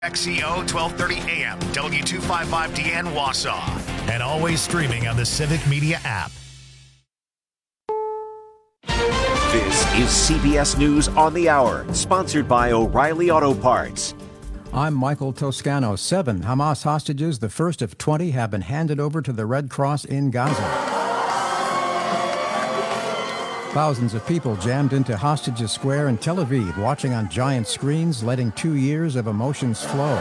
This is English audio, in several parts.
XCO 1230 AM, W255DN Wausau, and always streaming on the Civic Media app. This is CBS News on the Hour, sponsored by O'Reilly Auto Parts. I'm Michael Toscano. 7 Hamas hostages, the first of 20, have been handed over to the Red Cross in Gaza. Thousands of people jammed into Hostages Square in Tel Aviv, watching on giant screens, letting 2 years of emotions flow.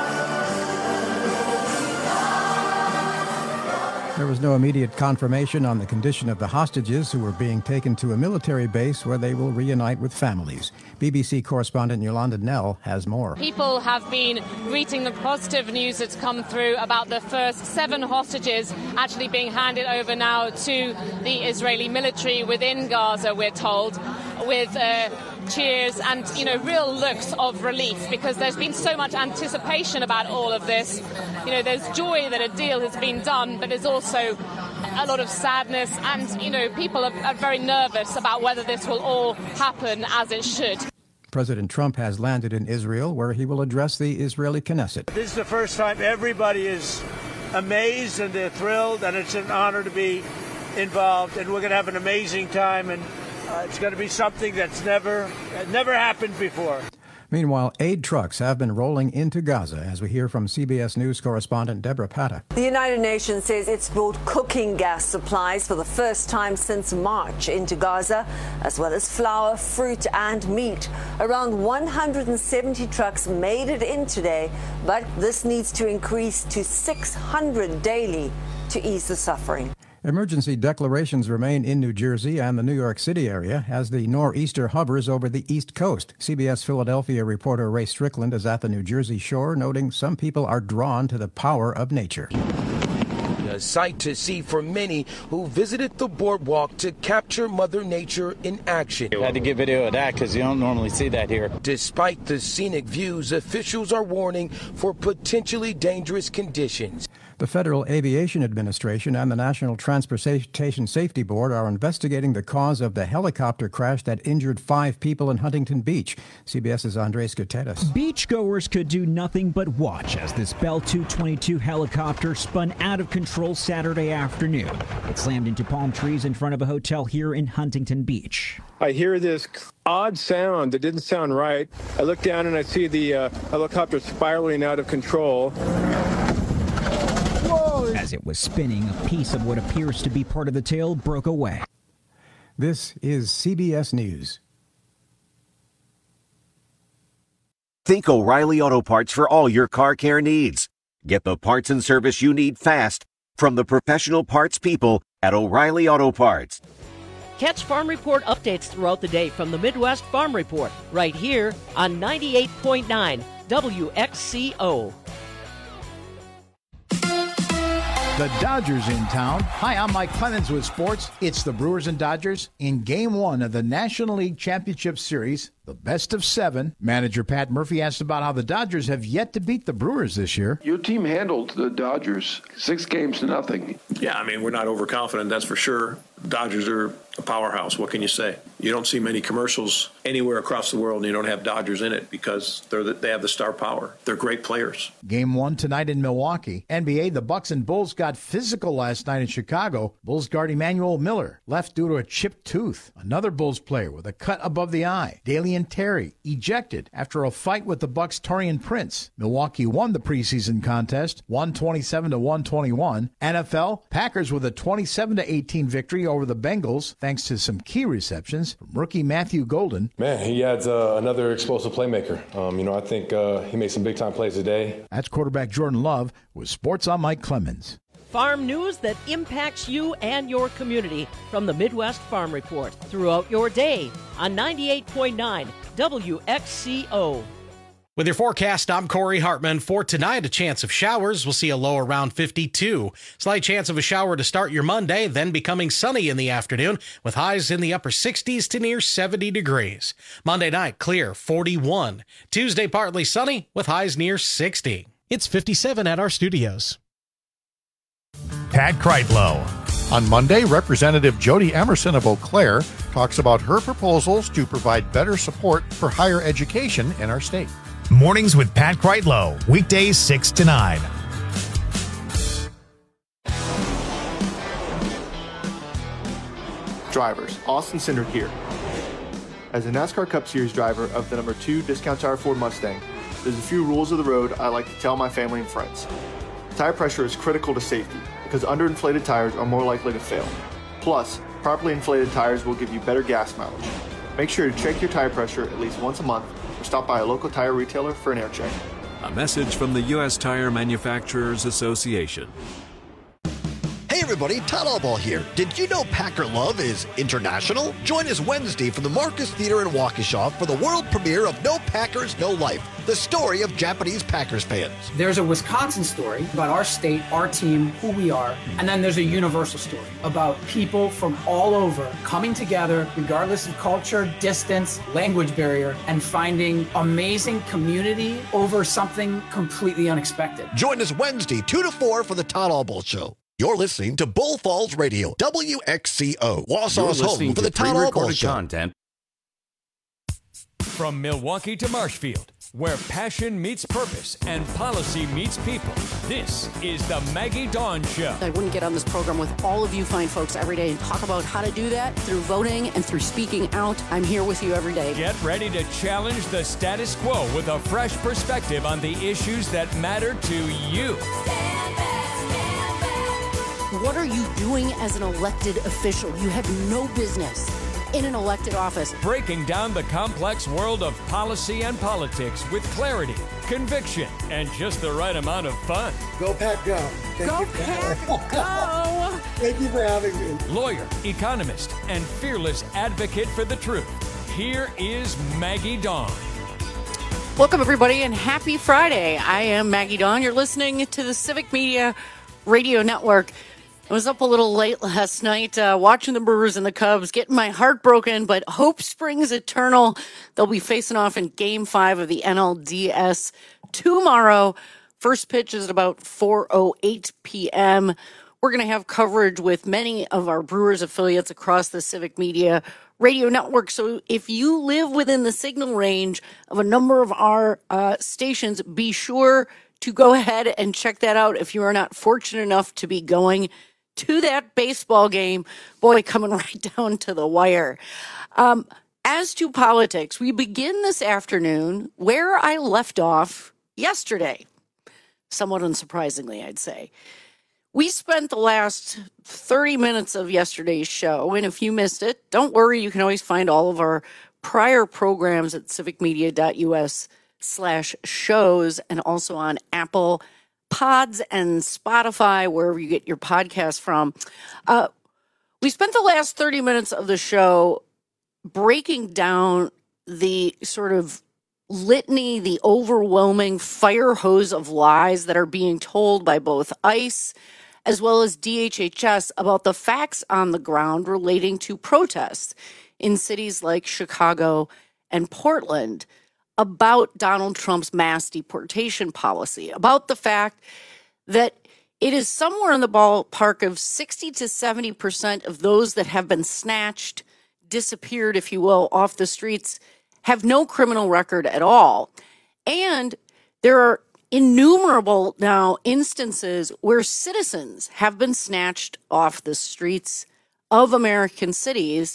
There was no immediate confirmation on the condition of the hostages who were being taken to a military base where they will reunite with families. BBC correspondent Yolanda Nell has more. People have been greeting the positive news that's come through about the first 7 hostages actually being handed over now to the Israeli military within Gaza, we're told, with cheers and, real looks of relief, because there's been so much anticipation about all of this. There's joy that a deal has been done, but there's also a lot of sadness, and, people are very nervous about whether this will all happen as it should. President Trump has landed in Israel, where he will address the Israeli Knesset. This is the first time everybody is amazed and they're thrilled, and it's an honor to be involved, and we're going to have an amazing time, and it's going to be something that's never happened before. Meanwhile, aid trucks have been rolling into Gaza, as we hear from CBS News correspondent Deborah Patta. The United Nations says it's brought cooking gas supplies for the first time since March into Gaza, as well as flour, fruit and meat. Around 170 trucks made it in today, but this needs to increase to 600 daily to ease the suffering. Emergency declarations remain in New Jersey and the New York City area as the nor'easter hovers over the East Coast. CBS Philadelphia reporter Ray Strickland is at the New Jersey shore, noting some people are drawn to the power of nature. A sight to see for many who visited the boardwalk to capture Mother Nature in action. I had to get video of that because you don't normally see that here. Despite the scenic views, officials are warning for potentially dangerous conditions. The Federal Aviation Administration and the National Transportation Safety Board are investigating the cause of the helicopter crash that injured 5 people in Huntington Beach. CBS's Andres Gutierrez. Beachgoers could do nothing but watch as this Bell 222 helicopter spun out of control Saturday afternoon. It slammed into palm trees in front of a hotel here in Huntington Beach. I hear this odd sound that didn't sound right. I look down and I see the helicopter spiraling out of control. As it was spinning, a piece of what appears to be part of the tail broke away. This is CBS News. Think O'Reilly Auto Parts for all your car care needs. Get the parts and service you need fast from the professional parts people at O'Reilly Auto Parts. Catch Farm Report updates throughout the day from the Midwest Farm Report right here on 98.9 WXCO. The Dodgers in town. Hi, I'm Mike Clemens with sports. It's the Brewers and Dodgers in Game 1 of the National League Championship Series, the best of 7. Manager Pat Murphy asked about how the Dodgers have yet to beat the Brewers this year. Your team handled the Dodgers 6-0. Yeah, we're not overconfident, that's for sure. Dodgers are a powerhouse. What can you say? You don't see many commercials anywhere across the world and you don't have Dodgers in it because they have the star power. They're great players. Game 1 tonight in Milwaukee. NBA, the Bucks and Bulls got physical last night in Chicago. Bulls guard Emmanuel Miller left due to a chipped tooth. Another Bulls player with a cut above the eye. Dalian Terry ejected after a fight with the Bucks' Taurean Prince. Milwaukee won the preseason contest, 127-121. NFL, Packers with a 27-18 victory over the Bengals, thanks to some key receptions from rookie Matthew Golden. Man, he adds another explosive playmaker. I think he made some big-time plays today. That's quarterback Jordan Love with Sports on Mike Clemens. Farm news that impacts you and your community from the Midwest Farm Report throughout your day on 98.9 WXCO. With your forecast, I'm Corey Hartman. For tonight, a chance of showers. We'll see a low around 52. Slight chance of a shower to start your Monday, then becoming sunny in the afternoon with highs in the upper 60s to near 70 degrees. Monday night, clear, 41. Tuesday, partly sunny with highs near 60. It's 57 at our studios. Pat Kreitlow. On Monday, Representative Jody Emerson of Eau Claire talks about her proposals to provide better support for higher education in our state. Mornings with Pat Kreitlow, weekdays 6 to 9. Drivers, Austin Cindric here. As a NASCAR Cup Series driver of the number 2 Discount Tire Ford Mustang, there's a few rules of the road I like to tell my family and friends. Tire pressure is critical to safety because underinflated tires are more likely to fail. Plus, properly inflated tires will give you better gas mileage. Make sure to check your tire pressure at least once a month or stop by a local tire retailer for an air check. A message from the U.S. Tire Manufacturers Association. Hey everybody, Todd Allball here. Did you know Packer Love is international? Join us Wednesday from the Marcus Theater in Waukesha for the world premiere of No Packers, No Life, the story of Japanese Packers fans. There's a Wisconsin story about our state, our team, who we are, and then there's a universal story about people from all over coming together, regardless of culture, distance, language barrier, and finding amazing community over something completely unexpected. Join us Wednesday, 2 to 4 for the Todd Allball Show. You're listening to Bull Falls Radio, WXCO, Wausau's home for the Todd Allball Show. Content. From Milwaukee to Marshfield, where passion meets purpose and policy meets people, this is the Maggie Dawn Show. I wouldn't get on this program with all of you fine folks every day and talk about how to do that through voting and through speaking out. I'm here with you every day. Get ready to challenge the status quo with a fresh perspective on the issues that matter to you. What are you doing as an elected official? You have no business in an elected office. Breaking down the complex world of policy and politics with clarity, conviction, and just the right amount of fun. Go Pack, go. Go Pack, go. Thank you for having me. Lawyer, economist, and fearless advocate for the truth. Here is Maggie Dawn. Welcome, everybody, and happy Friday. I am Maggie Dawn. You're listening to the Civic Media Radio Network. I was up a little late last night watching the Brewers and the Cubs, getting my heart broken, but hope springs eternal. They'll be facing off in Game 5 of the NLDS tomorrow. First pitch is at about 4:08 p.m. We're going to have coverage with many of our Brewers affiliates across the Civic Media Radio Network. So if you live within the signal range of a number of our stations, be sure to go ahead and check that out if you are not fortunate enough to be going to that baseball game. Boy, coming right down to the wire. As to politics, we begin this afternoon where I left off yesterday. Somewhat unsurprisingly, I'd say. We spent the last 30 minutes of yesterday's show, and if you missed it, don't worry, you can always find all of our prior programs at civicmedia.us/shows and also on Apple Pods and Spotify, wherever you get your podcast from. We spent the last 30 minutes of the show breaking down the sort of litany, the overwhelming fire hose of lies that are being told by both ICE as well as DHHS about the facts on the ground relating to protests in cities like Chicago and Portland, about Donald Trump's mass deportation policy, about the fact that it is somewhere in the ballpark of 60 to 70% of those that have been snatched, disappeared, if you will, off the streets have no criminal record at all. And there are innumerable now instances where citizens have been snatched off the streets of American cities.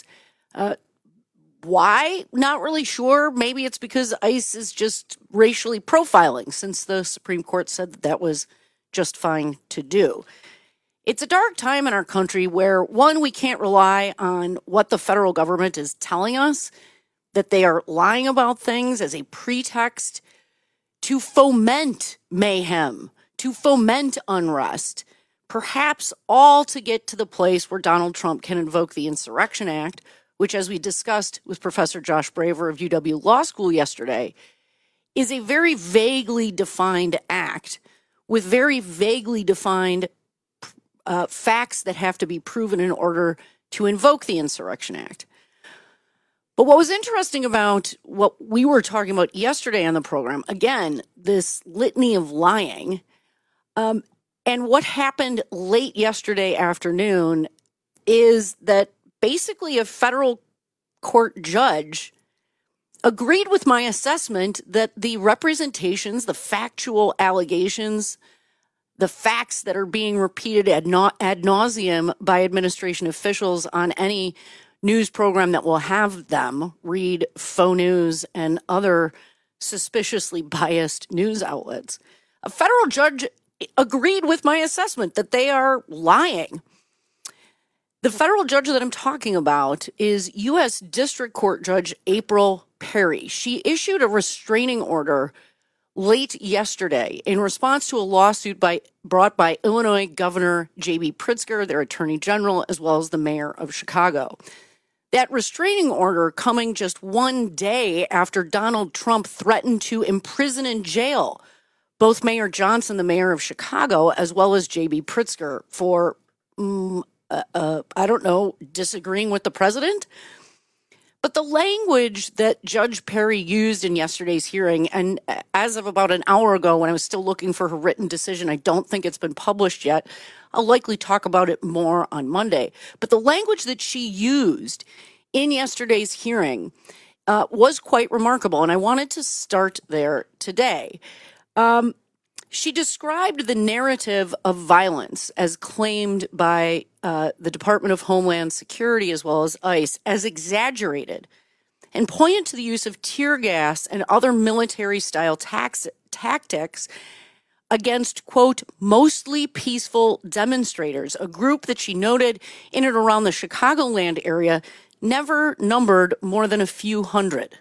Why? Not really sure. Maybe it's because ICE is just racially profiling, since the Supreme Court said that that was just fine to do. It's a dark time in our country where, one, we can't rely on what the federal government is telling us, that they are lying about things as a pretext to foment mayhem, to foment unrest, perhaps all to get to the place where Donald Trump can invoke the Insurrection Act, which, as we discussed with Professor Josh Braver of UW Law School yesterday, is a very vaguely defined act with very vaguely defined facts that have to be proven in order to invoke the Insurrection Act. But what was interesting about what we were talking about yesterday on the program, again, this litany of lying, and what happened late yesterday afternoon is that basically a federal court judge agreed with my assessment that the representations, the factual allegations, the facts that are being repeated ad nauseum by administration officials on any news program that will have them, read Faux News and other suspiciously biased news outlets. A federal judge agreed with my assessment that they are lying. The federal judge that I'm talking about is U.S. District Court Judge April Perry. She issued a restraining order late yesterday in response to a lawsuit brought by Illinois Governor J.B. Pritzker, their attorney general, as well as the mayor of Chicago. That restraining order coming just one day after Donald Trump threatened to imprison in jail both Mayor Johnson, the mayor of Chicago, as well as J.B. Pritzker for, disagreeing with the president. But the language that Judge Perry used in yesterday's hearing, and as of about an hour ago when I was still looking for her written decision, I don't think it's been published yet. I'll likely talk about it more on Monday. But the language that she used in yesterday's hearing was quite remarkable, and I wanted to start there today. She described the narrative of violence as claimed by the Department of Homeland Security as well as ICE as exaggerated and pointed to the use of tear gas and other military-style tactics against, quote, mostly peaceful demonstrators, a group that she noted in and around the Chicagoland area never numbered more than a few hundred.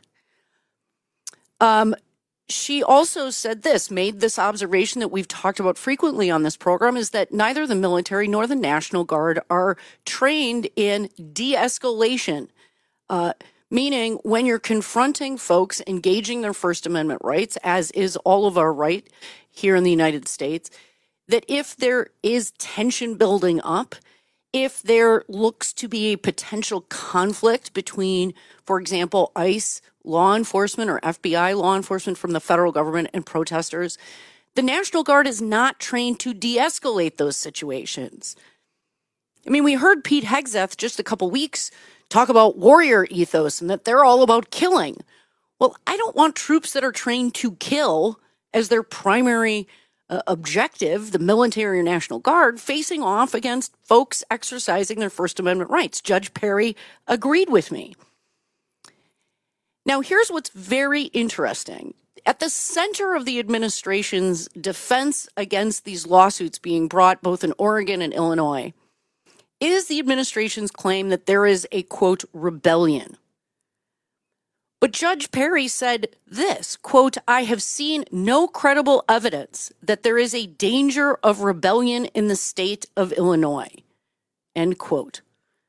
She also said made this observation that we've talked about frequently on this program, is that neither the military nor the National Guard are trained in de-escalation, meaning when you're confronting folks engaging their First Amendment rights, as is all of our right here in the United States, that if there is tension building up, if there looks to be a potential conflict between, for example, ICE law enforcement or FBI law enforcement from the federal government and protesters, the National Guard is not trained to de-escalate those situations. I mean, we heard Pete Hegseth just a couple weeks talk about warrior ethos and that they're all about killing. Well, I don't want troops that are trained to kill as their primary objective, the military or National Guard, facing off against folks exercising their First Amendment rights. Judge Perry agreed with me. Now, here's what's very interesting. At the center of the administration's defense against these lawsuits being brought both in Oregon and Illinois is the administration's claim that there is a, quote, rebellion. But Judge Perry said this, quote, I have seen no credible evidence that there is a danger of rebellion in the state of Illinois, end quote.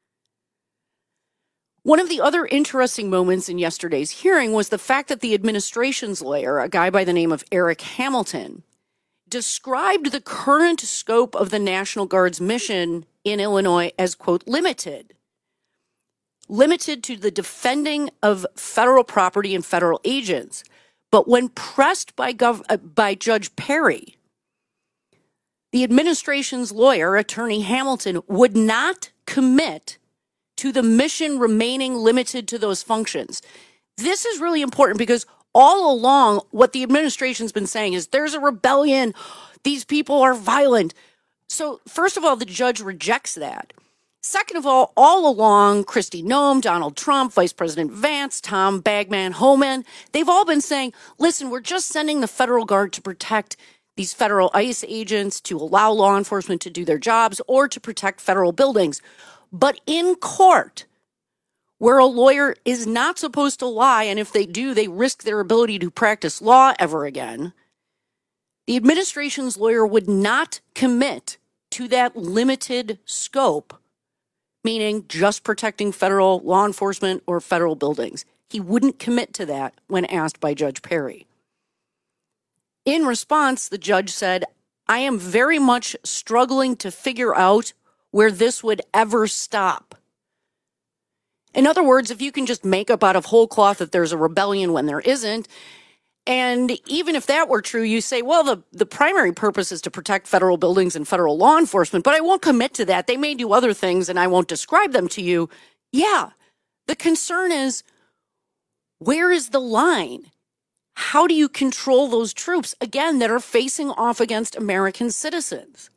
One of the other interesting moments in yesterday's hearing was the fact that the administration's lawyer, a guy by the name of Eric Hamilton, described the current scope of the National Guard's mission in Illinois as, quote, limited to the defending of federal property and federal agents. But when pressed by Judge Perry, the administration's lawyer, Attorney Hamilton, would not commit to the mission remaining limited to those functions. This is really important because all along what the administration's been saying is there's a rebellion, these people are violent. So first of all, the judge rejects that. Second of all along, Kristi Noem, Donald Trump, Vice President Vance, Tom Bagman, Homan, they've all been saying, listen, we're just sending the federal guard to protect these federal ICE agents, to allow law enforcement to do their jobs, or to protect federal buildings. But in court, where a lawyer is not supposed to lie, and if they do, they risk their ability to practice law ever again, the administration's lawyer would not commit to that limited scope, meaning just protecting federal law enforcement or federal buildings. He wouldn't commit to that when asked by Judge Perry. In response, the judge said, I am very much struggling to figure out where this would ever stop. In other words, if you can just make up out of whole cloth that there's a rebellion when there isn't, and even if that were true, you say, well, the primary purpose is to protect federal buildings and federal law enforcement, but I won't commit to that. They may do other things and I won't describe them to you. Yeah, the concern is, Where is the line? How do you control those troops, again, that are facing off against American citizens?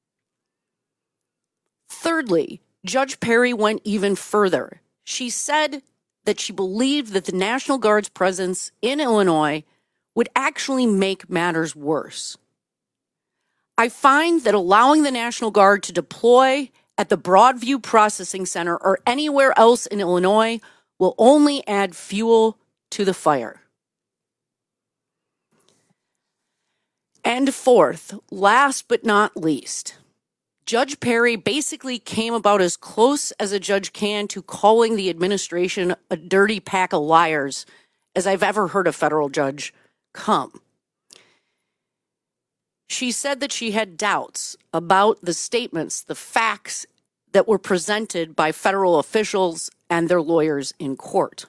Thirdly, Judge Perry went even further. She said that she believed that the National Guard's presence in Illinois would actually make matters worse. I find that allowing the National Guard to deploy at the Broadview Processing Center or anywhere else in Illinois will only add fuel to the fire. And fourth, last but not least, Judge Perry basically came about as close as a judge can to calling the administration a dirty pack of liars as I've ever heard a federal judge come. She said that she had doubts about the statements, the facts that were presented by federal officials and their lawyers in court.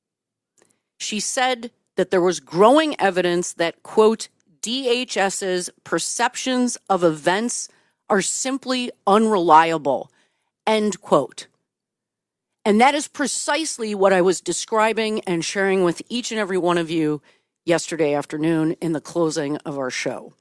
She said that there was growing evidence that, quote, DHS's perceptions of events are simply unreliable, end quote. And that is precisely what I was describing and sharing with each and every one of you yesterday afternoon in the closing of our show.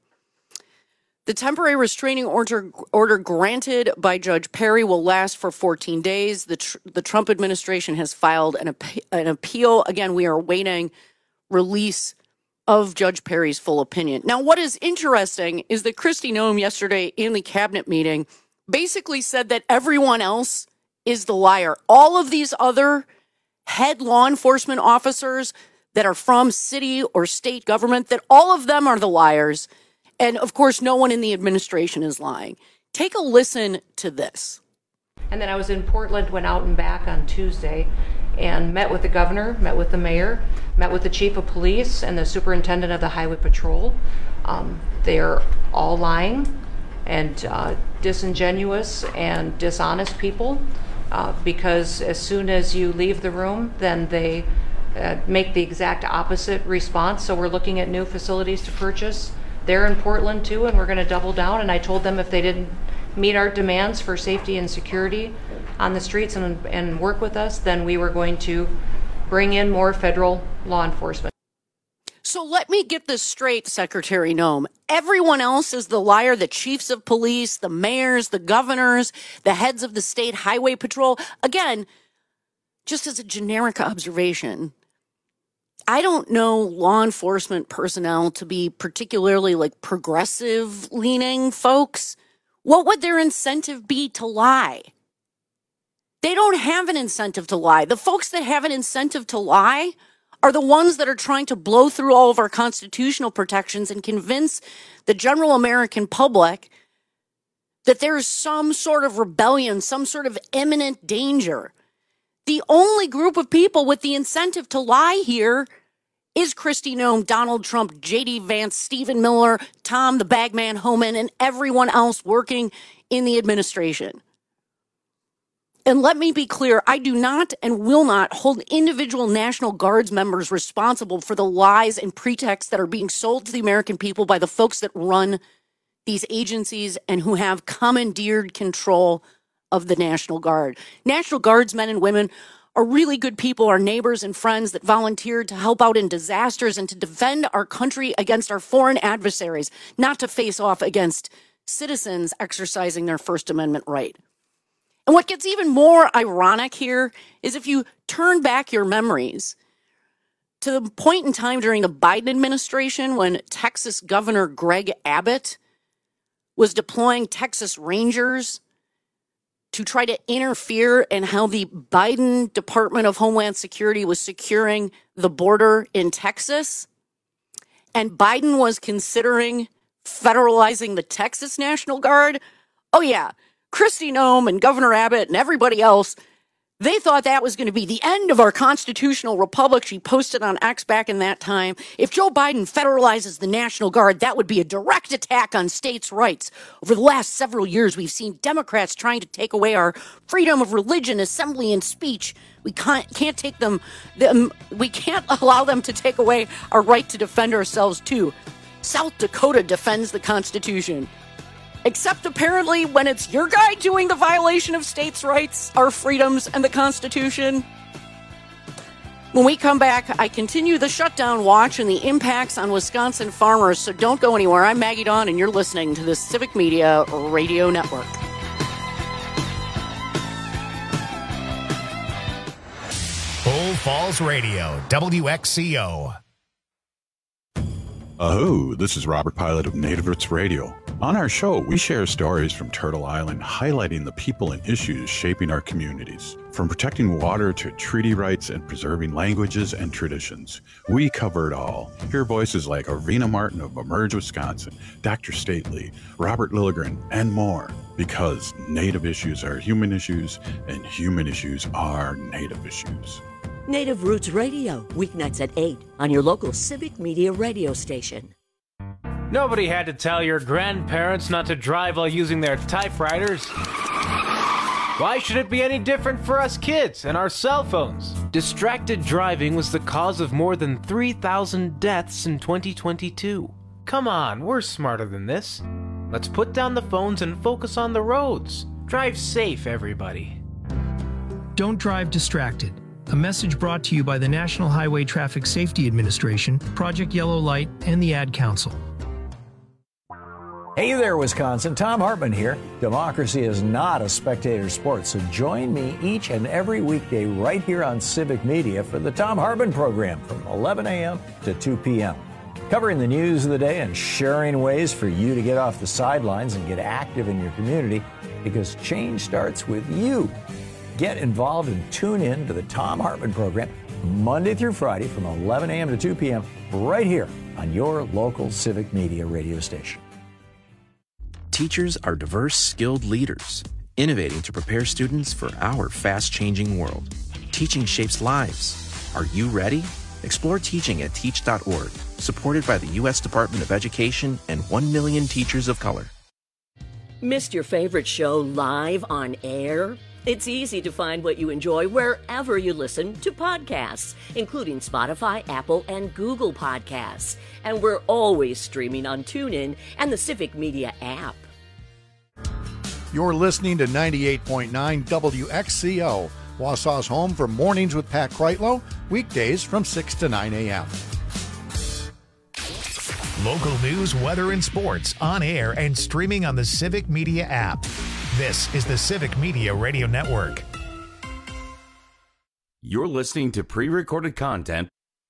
The temporary restraining order granted by Judge Perry will last for 14 days. The Trump administration has filed an appeal. Again, we are awaiting release of Judge Perry's full opinion. Now, what is interesting is that Kristi Noem yesterday in the cabinet meeting basically said that everyone else is the liar. All of these other head law enforcement officers that are from city or state government, that all of them are the liars. And of course, no one in the administration is lying. Take a listen to this. And then I was in Portland, went out and back on Tuesday and met with the governor, met with the mayor, met with the chief of police and the superintendent of the highway patrol. They're all lying and disingenuous and dishonest people because as soon as you leave the room, then they make the exact opposite response. So we're looking at new facilities to purchase. They're in Portland too, and we're going to double down. And I told them if they didn't meet our demands for safety and security on the streets and work with us, then we were going to bring in more federal law enforcement. So let me get this straight, Secretary Noem. Everyone else is the liar, the chiefs of police, the mayors, the governors, the heads of the state highway patrol. Again, just as a generic observation, I don't know law enforcement personnel to be particularly like progressive leaning folks. What would their incentive be to lie? They don't have an incentive to lie. The folks that have an incentive to lie are the ones that are trying to blow through all of our constitutional protections and convince the general American public that there is some sort of rebellion, some sort of imminent danger. The only group of people with the incentive to lie here is Kristi Noem, Donald Trump, J.D. Vance, Stephen Miller, Tom the Bagman Homan, and everyone else working in the administration. And let me be clear, I do not and will not hold individual National Guards members responsible for the lies and pretexts that are being sold to the American people by the folks that run these agencies and who have commandeered control of the National Guard. National Guardsmen and women are really good people, our neighbors and friends that volunteered to help out in disasters and to defend our country against our foreign adversaries, not to face off against citizens exercising their First Amendment right. And what gets even more ironic here is if you turn back your memories to the point in time during the Biden administration when Texas Governor Greg Abbott was deploying Texas Rangers to try to interfere in how the Biden Department of Homeland Security was securing the border in Texas. And Biden was considering federalizing the Texas National Guard. Oh, yeah. Kristi Noem and Governor Abbott and everybody else, they thought that was going to be the end of our constitutional republic. She posted on X back in that time. If Joe Biden federalizes the National Guard, that would be a direct attack on states' rights. Over the last several years, we've seen Democrats trying to take away our freedom of religion, assembly, and speech. We can't allow them to take away our right to defend ourselves, too. South Dakota defends the Constitution. Except apparently when it's your guy doing the violation of states' rights, our freedoms, and the Constitution. When we come back, I continue the shutdown watch and the impacts on Wisconsin farmers, so don't go anywhere. I'm Maggie Dawn, and you're listening to the Civic Media Radio Network. Bull Falls Radio, WXCO. Aho, this is Robert Pilot of Native Roots Radio. On our show, we share stories from Turtle Island highlighting the people and issues shaping our communities. From protecting water to treaty rights and preserving languages and traditions, we cover it all. Hear voices like Arvina Martin of Emerge, Wisconsin, Dr. Stately, Robert Lilligren, and more. Because Native issues are human issues, and human issues are Native issues. Native Roots Radio, weeknights at 8 on your local Civic Media radio station. Nobody had to tell your grandparents not to drive while using their typewriters. Why should it be any different for us kids and our cell phones? Distracted driving was the cause of more than 3,000 deaths in 2022. Come on, we're smarter than this. Let's put down the phones and focus on the roads. Drive safe, everybody. Don't drive distracted. A message brought to you by the National Highway Traffic Safety Administration, Project Yellow Light, and the Ad Council. Hey there, Wisconsin. Tom Hartman here. Democracy is not a spectator sport, so join me each and every weekday right here on Civic Media for the Tom Hartman program from 11 a.m. to 2 p.m. Covering the news of the day and sharing ways for you to get off the sidelines and get active in your community, because change starts with you. Get involved and tune in to the Tom Hartman program Monday through Friday from 11 a.m. to 2 p.m. right here on your local Civic Media radio station. Teachers are diverse, skilled leaders, innovating to prepare students for our fast-changing world. Teaching shapes lives. Are you ready? Explore teaching at teach.org, supported by the U.S. Department of Education and 1 million teachers of color. Missed your favorite show live on air? It's easy to find what you enjoy wherever you listen to podcasts, including Spotify, Apple, and Google Podcasts. And we're always streaming on TuneIn and the Civic Media app. You're listening to 98.9 WXCO, Wausau's home for Mornings with Pat Kreitlow, weekdays from 6 to 9 a.m. Local news, weather, and sports on air and streaming on the Civic Media app. This is the Civic Media Radio Network. You're listening to pre-recorded content.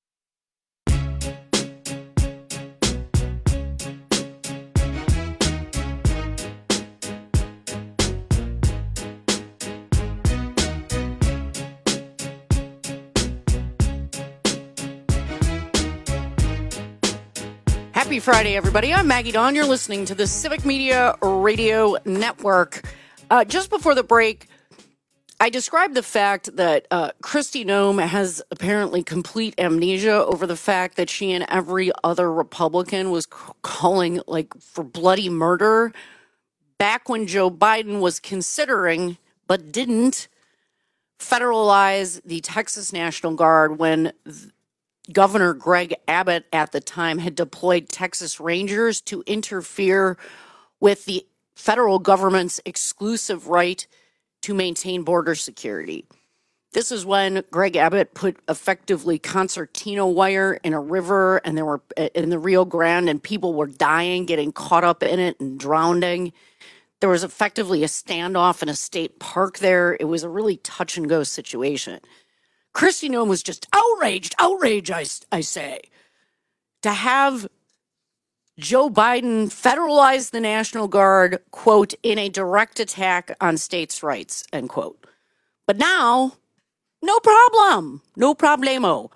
Happy Friday, everybody. I'm Maggie Dawn. You're listening to the Civic Media Radio Network. Just before the break, I described the fact that Kristi Noem has apparently complete amnesia over the fact that she and every other Republican was calling for bloody murder back when Joe Biden was considering, but didn't, federalize the Texas National Guard when Governor Greg Abbott at the time had deployed Texas Rangers to interfere with the federal government's exclusive right to maintain border security. This is when Greg Abbott put effectively concertina wire in a river, and there were in the Rio Grande, and people were dying, getting caught up in it and drowning. There was effectively a standoff in a state park there. It was a really touch and go situation. Kristi Noem was just outraged, I say, to have Joe Biden federalize the National Guard, quote, in a direct attack on states' rights, end quote. But now, no problem, no problemo.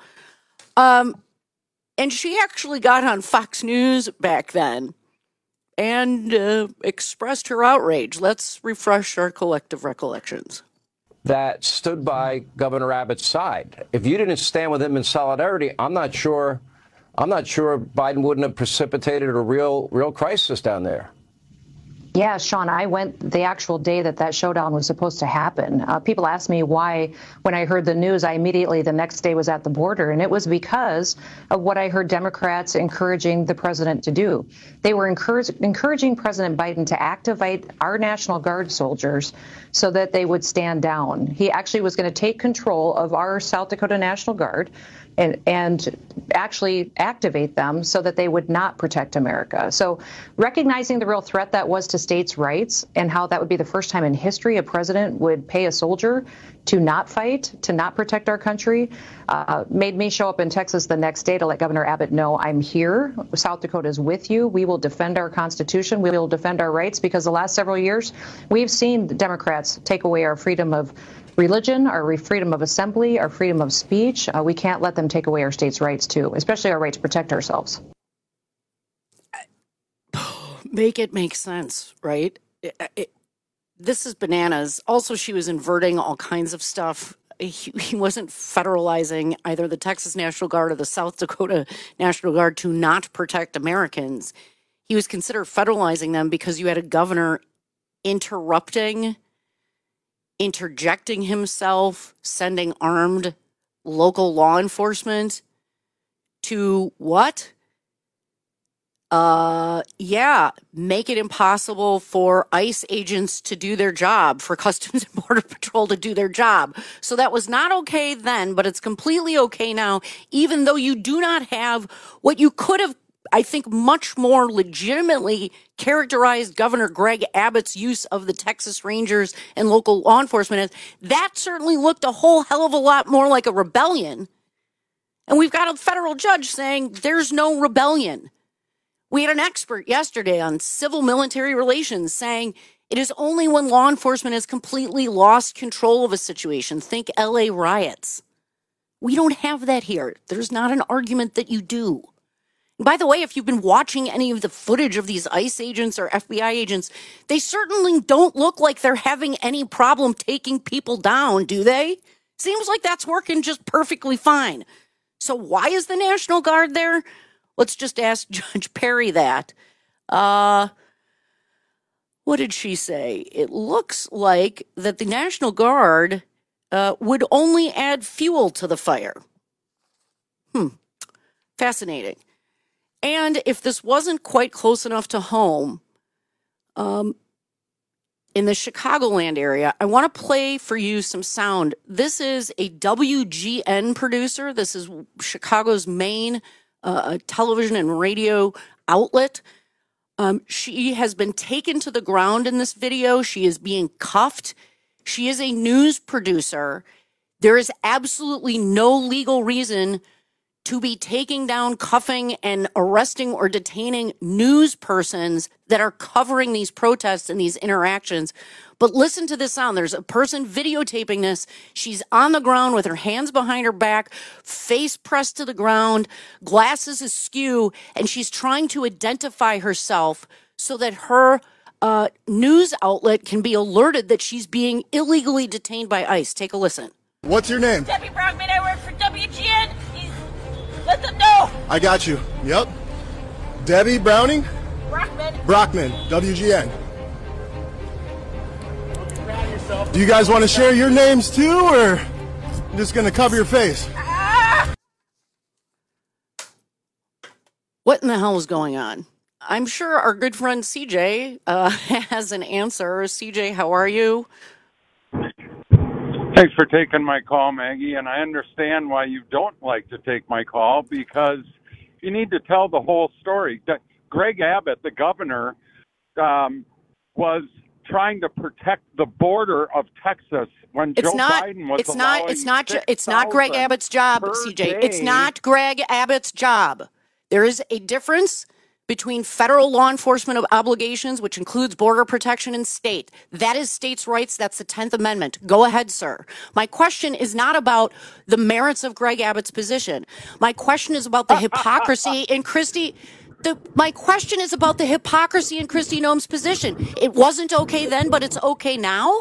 And she actually got on Fox News back then and expressed her outrage. Let's refresh our collective recollections. That stood by Governor Abbott's side. If you didn't stand with him in solidarity, I'm not sure Biden wouldn't have precipitated a real crisis down there. Yeah, Sean, I went the actual day that showdown was supposed to happen. People asked me why, when I heard the news, I immediately the next day was at the border. And it was because of what I heard Democrats encouraging the president to do. They were encouraging President Biden to activate our National Guard soldiers so that they would stand down. He actually was going to take control of our South Dakota National Guard and actually activate them so that they would not protect America. So recognizing the real threat that was to states' rights and how that would be the first time in history a president would pay a soldier to not fight, to not protect our country, made me show up in Texas the next day to let Governor Abbott know I'm here. South Dakota is with you. We will defend our Constitution. We will defend our rights, because the last several years we've seen the Democrats take away our freedom of religion, our freedom of assembly, our freedom of speech. We can't let them take away our states' rights, too, especially our right to protect ourselves. Make it make sense, right? This is bananas. Also, she was inverting all kinds of stuff. He wasn't federalizing either the Texas National Guard or the South Dakota National Guard to not protect Americans. He was considered federalizing them because you had a governor interjecting himself, sending armed local law enforcement to what? Make it impossible for ICE agents to do their job, for Customs and Border Patrol to do their job. So that was not okay then, but it's completely okay now, even though you do not have what you could have, I think, much more legitimately characterized Governor Greg Abbott's use of the Texas Rangers and local law enforcement as. That certainly looked a whole hell of a lot more like a rebellion. And we've got a federal judge saying there's no rebellion. We had an expert yesterday on civil military relations saying it is only when law enforcement has completely lost control of a situation. Think LA riots. We don't have that here. There's not an argument that you do. By the way, if you've been watching any of the footage of these ICE agents or FBI agents, they certainly don't look like they're having any problem taking people down, do they? Seems like that's working just perfectly fine. So why is the National Guard there? Let's just ask Judge Perry that. What did she say? It looks like that the National Guard would only add fuel to the fire. Fascinating. And if this wasn't quite close enough to home, in the Chicagoland area, I want to play for you some sound. This is a WGN producer. This is Chicago's main television and radio outlet. She has been taken to the ground in this video. She is being cuffed. She is a news producer. There is absolutely no legal reason to be taking down, cuffing, and arresting or detaining news persons that are covering these protests and these interactions. But listen to this sound. There's a person videotaping this. She's on the ground with her hands behind her back, face pressed to the ground, glasses askew, and she's trying to identify herself so that her news outlet can be alerted that she's being illegally detained by ICE. Take a listen. What's your name? Debbie Brockman. I work for WGN. Let them know. I got you. Yep. Debbie Browning? Brockman, WGN. Do you guys want to share your names too, or just going to cover your face? What in the hell is going on? I'm sure our good friend CJ has an answer. CJ, how are you? Thanks for taking my call, Maggie, and I understand why you don't like to take my call, because you need to tell the whole story. Greg Abbott, the governor, was trying to protect the border of Texas when Joe Biden was It's not Greg Abbott's job, CJ. It's not Greg Abbott's job. There is a difference between federal law enforcement obligations, which includes border protection, and state. That is states' rights. That's the 10th Amendment. Go ahead, sir. My question is not about the merits of Greg Abbott's position. My question is about the hypocrisy in my question is about the hypocrisy in Kristi Noem's position. It wasn't okay then, but it's okay now?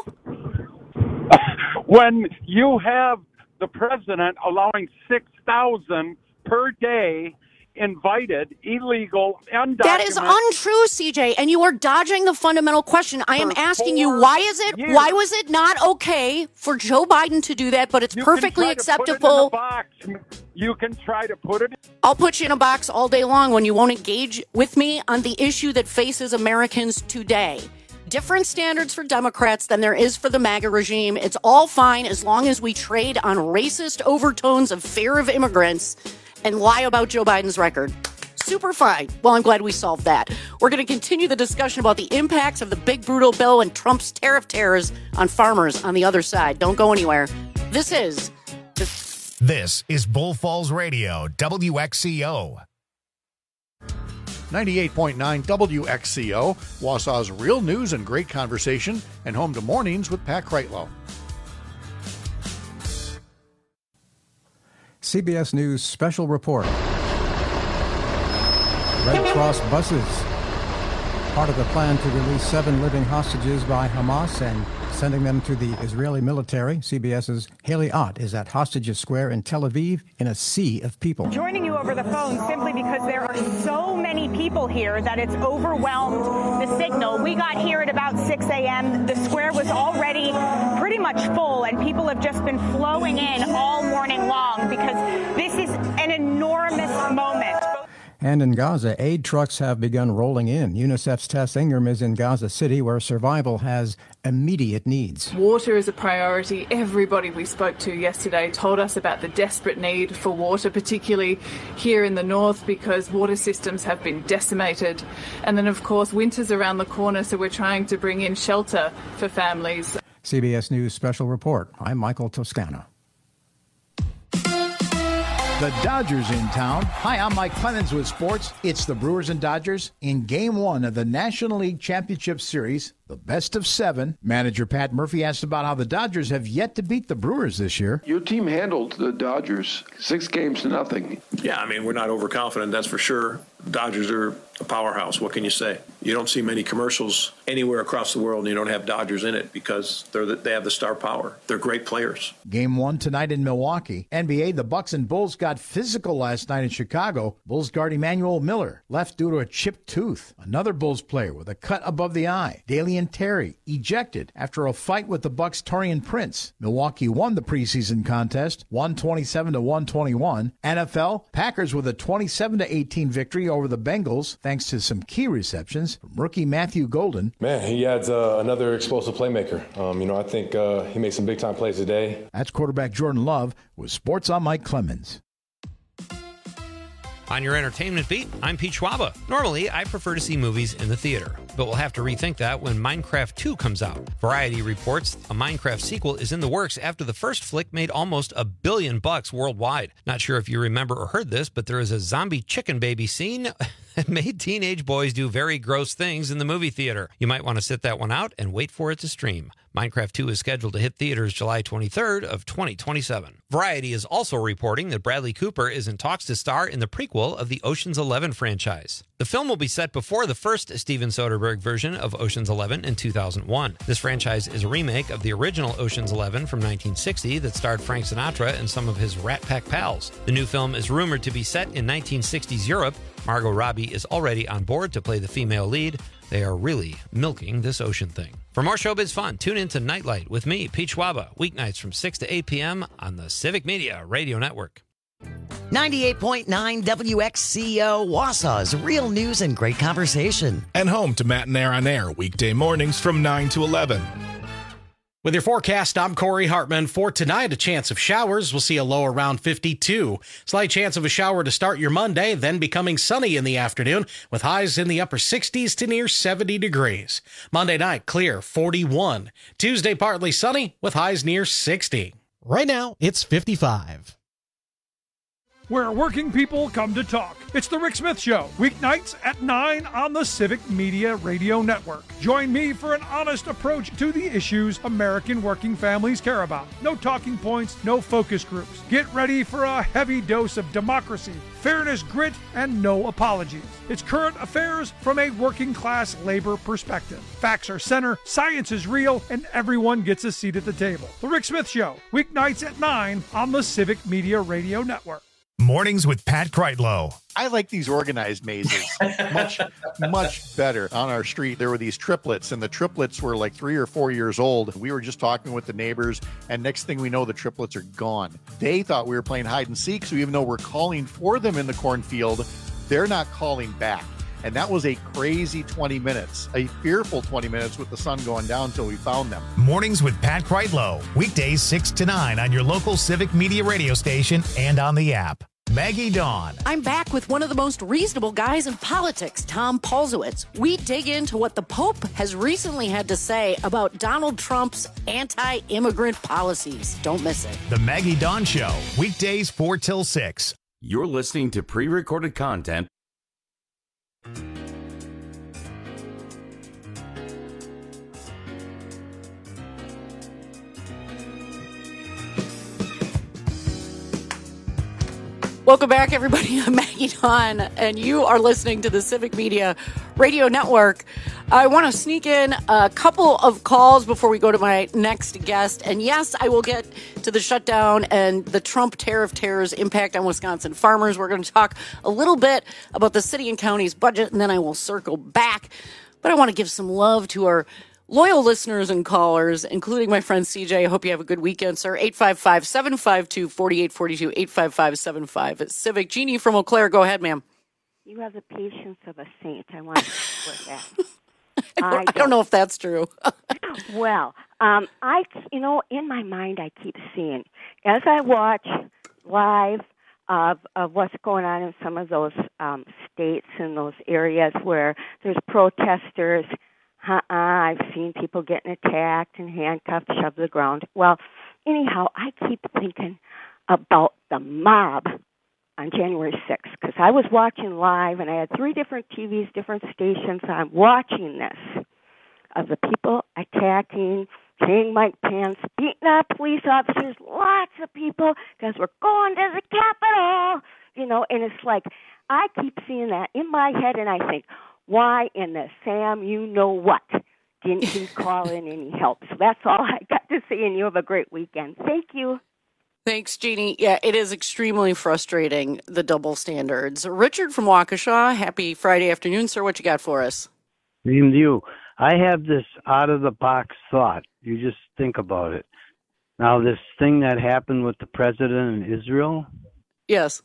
When you have the president allowing 6,000 per day invited illegal, undocumented. That is untrue, CJ, and you are dodging the fundamental question. I am asking you, why was it not okay for Joe Biden to do that, but it's perfectly acceptable? You can try to put it in. I'll put you in a box all day long when you won't engage with me on the issue that faces Americans today. Different standards for Democrats than there is for the MAGA regime. It's all fine as long as we trade on racist overtones of fear of immigrants and lie about Joe Biden's record. Super fine. Well, I'm glad we solved that. We're going to continue the discussion about the impacts of the big brutal bill and Trump's tariff terrors on farmers on the other side. Don't go anywhere. This is Bull Falls Radio, WXCO. 98.9 WXCO, Wausau's real news and great conversation, and home to Mornings with Pat Kreitlow. CBS News special report. Red Cross buses, part of the plan to release 7 living hostages by Hamas and sending them to the Israeli military. CBS's Haley Ott is at Hostages Square in Tel Aviv in a sea of people. Joining you over the phone simply because there are so many people here that it's overwhelmed the signal. We got here at about 6 a.m. The square was already pretty much full, and people have just been flowing in all morning long because this is an enormous moment. And in Gaza, aid trucks have begun rolling in. UNICEF's Tess Ingram is in Gaza City, where survival has immediate needs. Water is a priority. Everybody we spoke to yesterday told us about the desperate need for water, particularly here in the north, because water systems have been decimated. And then, of course, winter's around the corner, so we're trying to bring in shelter for families. CBS News Special Report. I'm Michael Toscano. The Dodgers in town. Hi, I'm Mike Clemens with sports. It's the Brewers and Dodgers in Game 1 of the National League Championship Series, the best of 7. Manager Pat Murphy asked about how the Dodgers have yet to beat the Brewers this year. Your team handled the Dodgers 6-0. Yeah, I mean, we're not overconfident, that's for sure. Dodgers are a powerhouse. What can you say? You don't see many commercials anywhere across the world and you don't have Dodgers in it because they have the star power. They're great players. Game 1 tonight in Milwaukee. NBA, the Bucks and Bulls got physical last night in Chicago. Bulls guard Emmanuel Miller left due to a chipped tooth. Another Bulls player with a cut above the eye. Dalian Terry ejected after a fight with the Bucks' Taurean Prince. Milwaukee won the preseason contest, 127-121. NFL, Packers with a 27-18 victory over the Bengals, thanks to some key receptions from rookie Matthew Golden. Man, he adds another explosive playmaker. I think he made some big-time plays today. That's quarterback Jordan Love with Sports on Mike Clemens. On your entertainment beat, I'm Pete Schwaba. Normally, I prefer to see movies in the theater, but we'll have to rethink that when Minecraft 2 comes out. Variety reports a Minecraft sequel is in the works after the first flick made almost $1 billion worldwide. Not sure if you remember or heard this, but there is a zombie chicken baby scene that made teenage boys do very gross things in the movie theater. You might want to sit that one out and wait for it to stream. Minecraft 2 is scheduled to hit theaters July 23rd of 2027. Variety is also reporting that Bradley Cooper is in talks to star in the prequel of the Ocean's 11 franchise. The film will be set before the first Steven Soderbergh version of Ocean's 11 in 2001. This franchise is a remake of the original Ocean's 11 from 1960 that starred Frank Sinatra and some of his Rat Pack pals. The new film is rumored to be set in 1960s Europe. Margot Robbie is already on board to play the female lead. They are really milking this ocean thing. For more showbiz fun, tune in to Nightlight with me, Pete Schwaba, weeknights from 6 to 8 p.m. on the Civic Media Radio Network. 98.9 WXCO, Wausau's real news and great conversation. And home to Matt and Air on Air, weekday mornings from 9 to 11. With your forecast, I'm Corey Hartman. For tonight, a chance of showers. We'll see a low around 52. Slight chance of a shower to start your Monday, then becoming sunny in the afternoon with highs in the upper 60s to near 70 degrees. Monday night, clear, 41. Tuesday, partly sunny with highs near 60. Right now, it's 55. Where working people come to talk. It's The Rick Smith Show, weeknights at 9 on the Civic Media Radio Network. Join me for an honest approach to the issues American working families care about. No talking points, no focus groups. Get ready for a heavy dose of democracy, fairness, grit, and no apologies. It's current affairs from a working class labor perspective. Facts are center, science is real, and everyone gets a seat at the table. The Rick Smith Show, weeknights at 9 on the Civic Media Radio Network. Mornings with Pat Kreitlow. I like these organized mazes much better. On our street, there were these triplets, and the triplets were like 3 or 4 years old. We were just talking with the neighbors, and next thing we know, the triplets are gone. They thought we were playing hide and seek, so even though we're calling for them in the cornfield, they're not calling back. And that was a crazy 20 minutes, a fearful 20 minutes with the sun going down until we found them. Mornings with Pat Kreitlow. Weekdays 6 to 9 on your local Civic Media radio station and on the app. Maggie Dawn. I'm back with one of the most reasonable guys in politics, Tom Paulsowitz. We dig into what the Pope has recently had to say about Donald Trump's anti-immigrant policies. Don't miss it. The Maggie Dawn Show. Weekdays 4 till 6. You're listening to pre-recorded content. Welcome back, everybody. I'm Maggie Dawn, and you are listening to the Civic Media Radio Network. I want to sneak in a couple of calls before we go to my next guest. And yes, I will get to the shutdown and the Trump tariff terror's impact on Wisconsin farmers. We're going to talk a little bit about the city and county's budget, and then I will circle back. But I want to give some love to our loyal listeners and callers, including my friend CJ. I hope you have a good weekend, sir. 855-752-4842, 855-75-CIVIC. Jeannie from Eau Claire, go ahead, ma'am. You have the patience of a saint. I want to with that. I don't know if that's true. Well, in my mind, I keep seeing, as I watch live of what's going on in some of those states and those areas where there's protesters. I've seen people getting attacked and handcuffed, shoved to the ground. Well, anyhow, I keep thinking about the mob on January 6th, because I was watching live, and I had 3 different TVs, different stations. I'm watching this, of the people attacking, carrying Mike Pence, beating up police officers, lots of people, because we're going to the Capitol, and it's like, I keep seeing that in my head, and I think, why in the Sam, you-know-what, didn't he call in any help? So that's all I got to say, and you have a great weekend. Thank you. Thanks, Jeannie. Yeah, it is extremely frustrating, the double standards. Richard from Waukesha, happy Friday afternoon, sir. What you got for us? Same to you. I have this out-of-the-box thought. You just think about it. Now, this thing that happened with the president in Israel. Yes.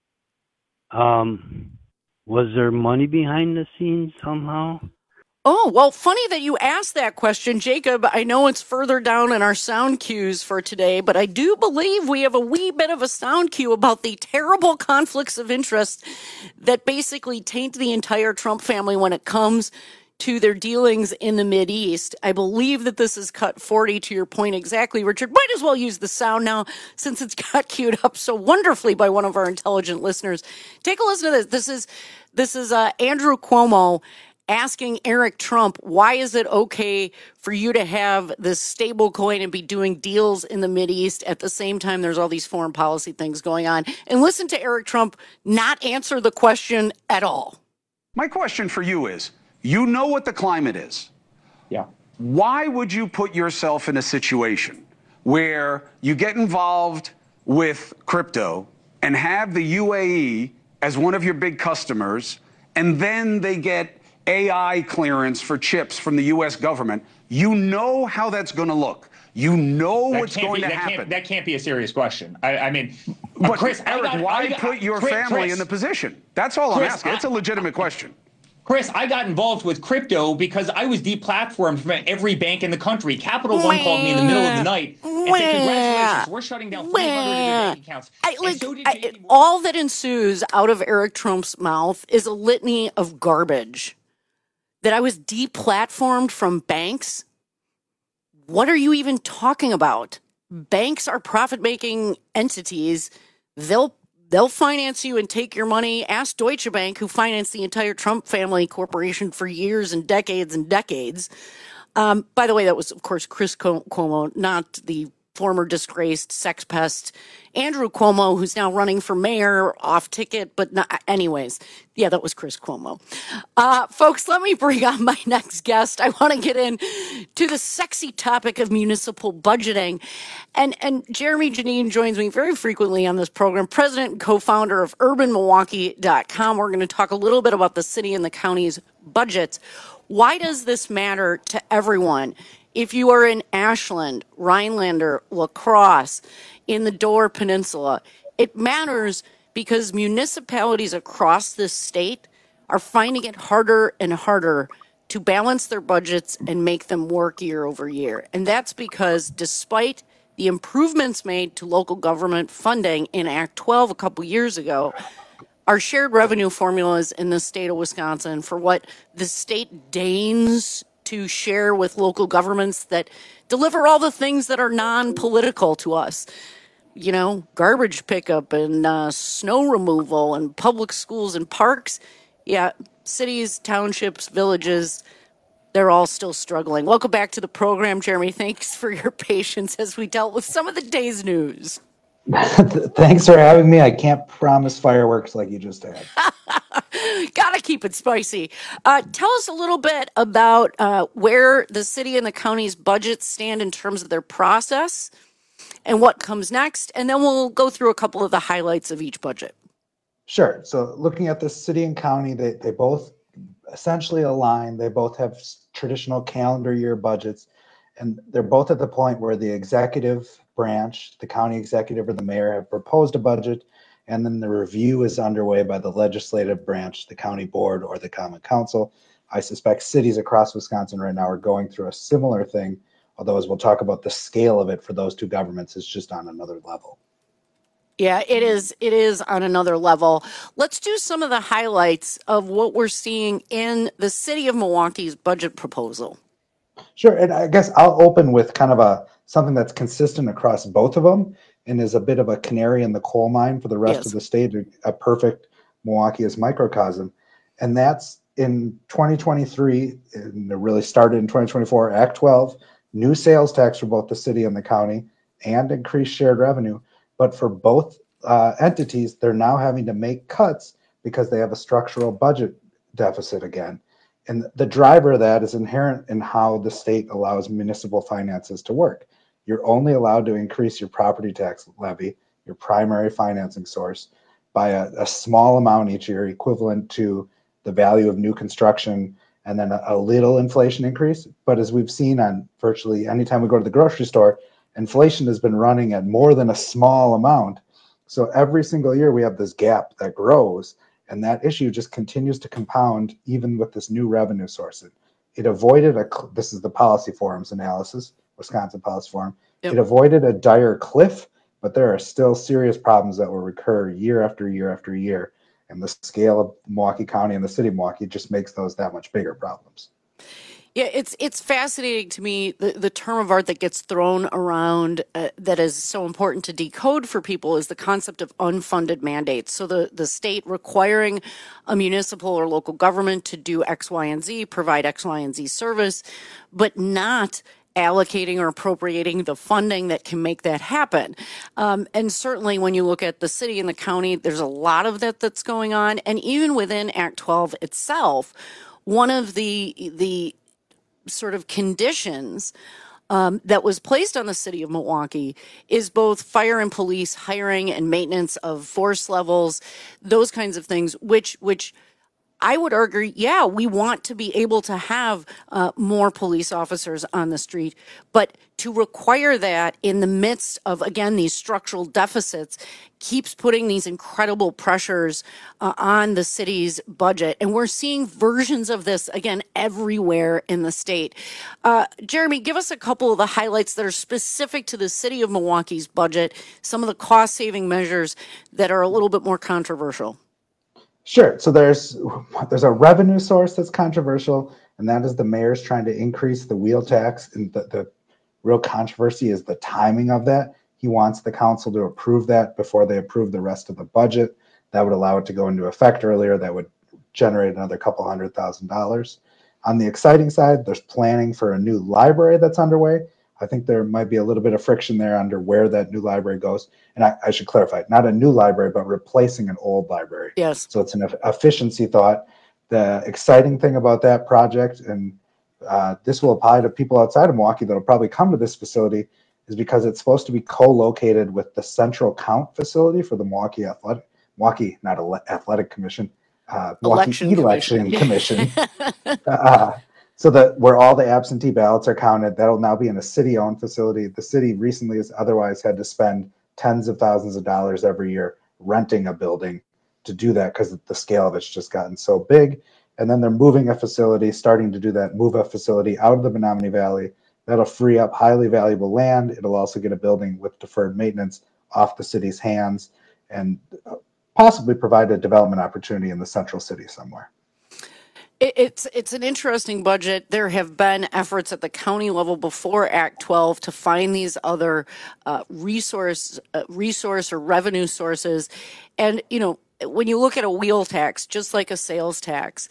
Was there money behind the scenes somehow? Oh, well, funny that you asked that question, Jacob. I know it's further down in our sound cues for today, but I do believe we have a wee bit of a sound cue about the terrible conflicts of interest that basically taint the entire Trump family when it comes to their dealings in the Mideast. I believe that this is cut 40 to your point exactly, Richard. Might as well use the sound now since it's got queued up so wonderfully by one of our intelligent listeners. Take a listen to this. This is Andrew Cuomo asking Eric Trump, why is it okay for you to have this stable coin and be doing deals in the Mideast at the same time there's all these foreign policy things going on? And listen to Eric Trump not answer the question at all. My question for you is, you know what the climate is. Yeah. Why would you put yourself in a situation where you get involved with crypto and have the UAE as one of your big customers, and then they get AI clearance for chips from the U.S. government? You know how that's going to look. You know what's going to happen. That can't be a serious question. I mean, but Chris, Eric, why put your family in the position? That's all I'm asking. It's a legitimate question. Chris, I got involved with crypto because I was deplatformed from every bank in the country. Capital One called me in the middle of the night and said, congratulations, we're shutting down 500 bank accounts. All that ensues out of Eric Trump's mouth is a litany of garbage. That I was deplatformed from banks? What are you even talking about? Banks are profit-making entities. They'll finance you and take your money. Ask Deutsche Bank, who financed the entire Trump family corporation for years and decades and decades. By the way, that was, of course, Chris Cuomo, not the former disgraced sex pest Andrew Cuomo, who's now running for mayor, off ticket, but not, anyways. Yeah, that was Chris Cuomo. Folks, let me bring on my next guest. I want to get into the sexy topic of municipal budgeting. And Jeremy Janine joins me very frequently on this program, president and co-founder of UrbanMilwaukee.com. We're going to talk a little bit about the city and the county's budgets. Why does this matter to everyone? If you are in Ashland, Rhinelander, La Crosse, in the Door Peninsula, it matters because municipalities across this state are finding it harder and harder to balance their budgets and make them work year over year. And that's because despite the improvements made to local government funding in Act 12 a couple years ago, our shared revenue formulas in the state of Wisconsin for what the state deigns to share with local governments that deliver all the things that are non-political to us. You know, garbage pickup and snow removal and public schools and parks. Yeah, cities, townships, villages, they're all still struggling. Welcome back to the program, Jeremy. Thanks for your patience as we dealt with some of the day's news. Thanks for having me. I can't promise fireworks like you just had. Gotta keep it spicy. Tell us a little bit about where the city and the county's budgets stand in terms of their process and what comes next, and then we'll go through a couple of the highlights of each budget. Sure. So looking at the city and county, they both essentially align. They both have traditional calendar year budgets, and they're both at the point where the executive branch, the county executive or the mayor, have proposed a budget, and then the review is underway by the legislative branch, the county board or the common council. I suspect cities across Wisconsin right now are going through a similar thing, although as we'll talk about, the scale of it for those two governments is just on another level. Yeah, it is on another level. Let's do some of the highlights of what we're seeing in the city of Milwaukee's budget proposal. Sure, and I guess I'll open with kind of something that's consistent across both of them and is a bit of a canary in the coal mine for the rest of the state, a perfect Milwaukee as microcosm. And that's in 2023, and it really started in 2024, Act 12, new sales tax for both the city and the county, and increased shared revenue. But for both entities, they're now having to make cuts because they have a structural budget deficit again. And the driver of that is inherent in how the state allows municipal finances to work. You're only allowed to increase your property tax levy, your primary financing source, by a small amount each year, equivalent to the value of new construction, and then a little inflation increase. But as we've seen on virtually any time we go to the grocery store, inflation has been running at more than a small amount. So every single year we have this gap that grows, and that issue just continues to compound even with this new revenue source. It avoided this is the Policy Forum's analysis, Wisconsin Policy Forum. Yep. It avoided a dire cliff, but there are still serious problems that will recur year after year after year. And the scale of Milwaukee County and the city of Milwaukee just makes those that much bigger problems. Yeah, it's fascinating to me, the term of art that gets thrown around that is so important to decode for people is the concept of unfunded mandates. So the state requiring a municipal or local government to do X, Y, and Z, provide X, Y, and Z service, but not allocating or appropriating the funding that can make that happen. And certainly when you look at the city and the county, there's a lot of that's going on. And even within Act 12 itself, one of the sort of conditions that was placed on the city of Milwaukee is both fire and police hiring and maintenance of force levels, those kinds of things, which I would argue, yeah, we want to be able to have more police officers on the street, but to require that in the midst of, again, these structural deficits keeps putting these incredible pressures on the city's budget. And we're seeing versions of this, again, everywhere in the state. Jeremy, give us a couple of the highlights that are specific to the city of Milwaukee's budget, some of the cost-saving measures that are a little bit more controversial. Sure. So there's a revenue source that's controversial, and that is the mayor's trying to increase the wheel tax. And the real controversy is the timing of that. He wants the council to approve that before they approve the rest of the budget. That would allow it to go into effect earlier. That would generate another couple $100,000. On the exciting side, there's planning for a new library that's underway. I think there might be a little bit of friction there under where that new library goes. And I should clarify, not a new library, but replacing an old library. Yes. So it's an efficiency thought. The exciting thing about that project, and this will apply to people outside of Milwaukee that will probably come to this facility, is because it's supposed to be co-located with the Central Count facility for the Milwaukee Athletic Commission, Milwaukee Election Commission. So that where all the absentee ballots are counted, that'll now be in a city-owned facility. The city recently has otherwise had to spend tens of thousands of dollars every year renting a building to do that because the scale of it's just gotten so big. And then they're moving a facility, starting to do that, move a facility out of the Menominee Valley. That'll free up highly valuable land. It'll also get a building with deferred maintenance off the city's hands and possibly provide a development opportunity in the central city somewhere. It's an interesting budget. There have been efforts at the county level before Act 12 to find these other resource or revenue sources. And, you know, when you look at a wheel tax, just like a sales tax,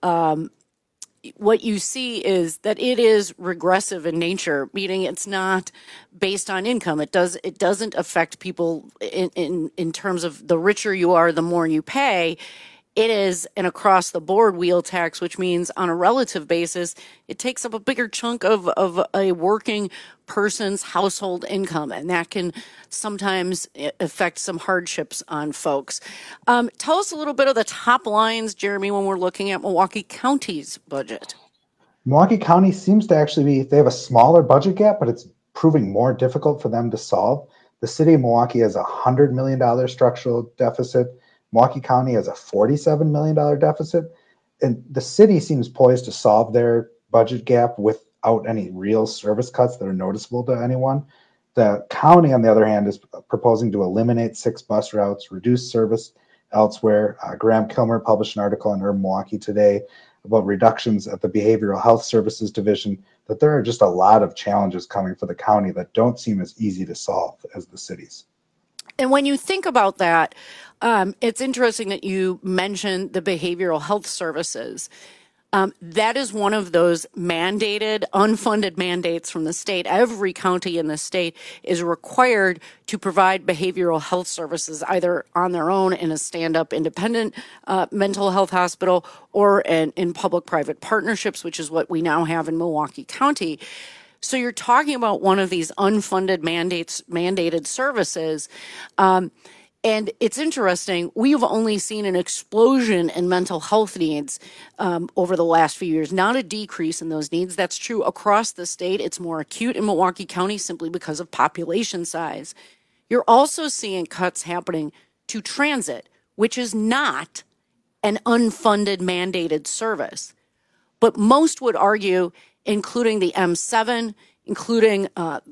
what you see is that it is regressive in nature, meaning it's not based on income. It doesn't affect people in terms of the richer you are, the more you pay. It is an across-the-board wheel tax, which means on a relative basis, it takes up a bigger chunk of a working person's household income, and that can sometimes affect some hardships on folks. Tell us a little bit of the top lines, Jeremy, when we're looking at Milwaukee County's budget. Milwaukee County seems to actually they have a smaller budget gap, but it's proving more difficult for them to solve. The city of Milwaukee has a $100 million structural deficit. Milwaukee County has a $47 million deficit, and the city seems poised to solve their budget gap without any real service cuts that are noticeable to anyone. The county, on the other hand, is proposing to eliminate 6 bus routes, reduce service elsewhere. Graham Kilmer published an article in Urban Milwaukee today about reductions at the Behavioral Health Services Division, that there are just a lot of challenges coming for the county that don't seem as easy to solve as the cities. And when you think about that, it's interesting that you mentioned the behavioral health services. That is one of those mandated, unfunded mandates from the state. Every county in the state is required to provide behavioral health services, either on their own in a stand-up independent mental health hospital or in public-private partnerships, which is what we now have in Milwaukee County. So you're talking about one of these unfunded mandated services. And it's interesting, we've only seen an explosion in mental health needs over the last few years, not a decrease in those needs. That's true across the state. It's more acute in Milwaukee County simply because of population size. You're also seeing cuts happening to transit, which is not an unfunded mandated service. But most would argue, including the M7, including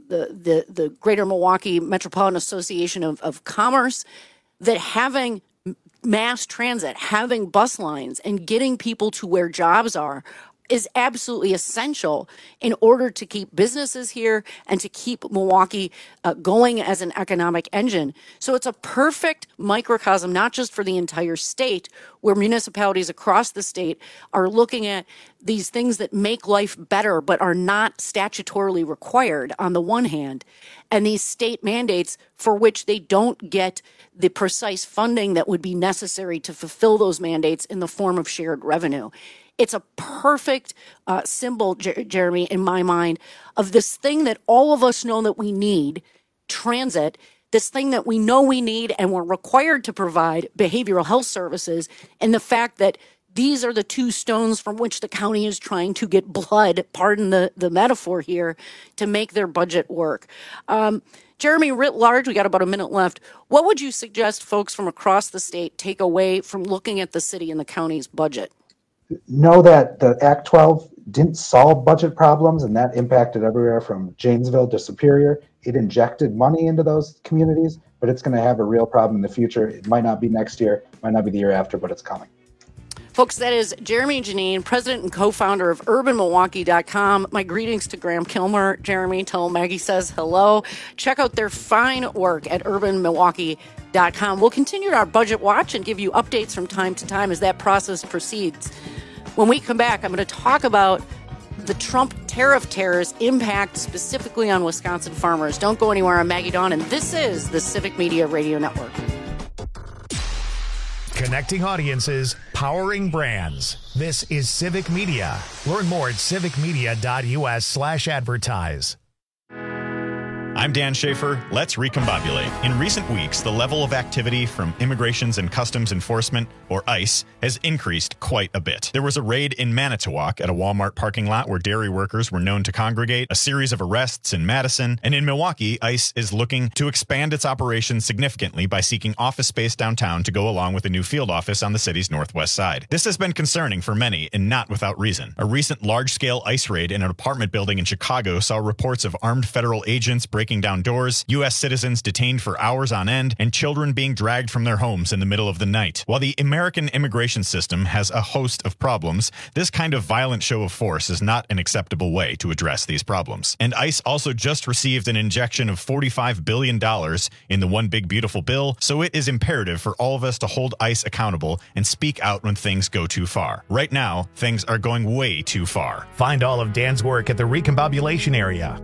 the Greater Milwaukee Metropolitan Association of Commerce, that having mass transit, having bus lines, and getting people to where jobs are is absolutely essential in order to keep businesses here and to keep Milwaukee going as an economic engine. So it's a perfect microcosm, not just for the entire state, where municipalities across the state are looking at these things that make life better but are not statutorily required on the one hand, and these state mandates for which they don't get the precise funding that would be necessary to fulfill those mandates in the form of shared revenue. It's a perfect symbol, Jeremy, in my mind, of this thing that all of us know that we need, transit, this thing that we know we need and we're required to provide, behavioral health services, and the fact that these are the two stones from which the county is trying to get blood, pardon the metaphor here, to make their budget work. Jeremy, writ large, we got about a minute left. What would you suggest folks from across the state take away from looking at the city and the county's budget? Know that the Act 12 didn't solve budget problems, and that impacted everywhere from Janesville to Superior. It injected money into those communities, but it's going to have a real problem in the future. It might not be next year, might not be the year after, but it's coming. Folks, that is Jeremy Janine, president and co-founder of UrbanMilwaukee.com. My greetings to Graham Kilmer. Jeremy, tell Maggie says hello. Check out their fine work at UrbanMilwaukee.com. We'll continue our budget watch and give you updates from time to time as that process proceeds. When we come back, I'm going to talk about the Trump tariff terror's impact specifically on Wisconsin farmers. Don't go anywhere. I'm Maggie Dawn, and this is the Civic Media Radio Network. Connecting audiences, powering brands. This is Civic Media. Learn more at civicmedia.us/advertise. I'm Dan Schaefer. Let's recombobulate. In recent weeks, the level of activity from Immigrations and Customs Enforcement, or ICE, has increased quite a bit. There was a raid in Manitowoc at a Walmart parking lot where dairy workers were known to congregate, a series of arrests in Madison, and in Milwaukee, ICE is looking to expand its operations significantly by seeking office space downtown to go along with a new field office on the city's northwest side. This has been concerning for many, and not without reason. A recent large-scale ICE raid in an apartment building in Chicago saw reports of armed federal agents breaking down doors, U.S. citizens detained for hours on end, and children being dragged from their homes in the middle of the night. While the American immigration system has a host of problems, this kind of violent show of force is not an acceptable way to address these problems. And ICE also just received an injection of $45 billion in the One Big Beautiful Bill, so it is imperative for all of us to hold ICE accountable and speak out when things go too far. Right now, things are going way too far. Find all of Dan's work at the Recombobulation Area.